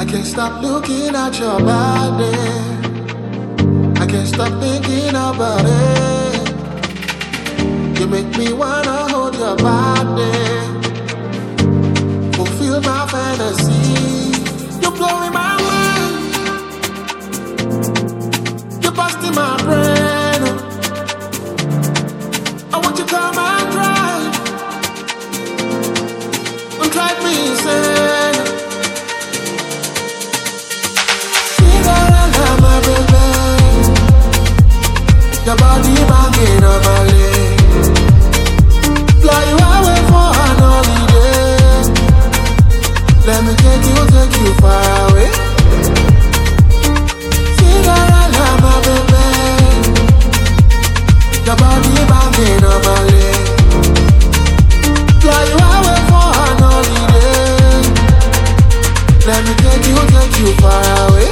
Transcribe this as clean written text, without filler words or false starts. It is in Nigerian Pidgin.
can't stop looking at your body. I can't stop thinking about it. You make me wanna hold your body, fulfill my fantasy. You're blowing my mind, you're busting my brain. I want you to come and drive me insane. My baby, your body banging on my leg. Fly you away for an holiday. Let me take you far away. Cinderella, my baby, your body banging on my leg. Fly you away for an holiday. Let me take you far away.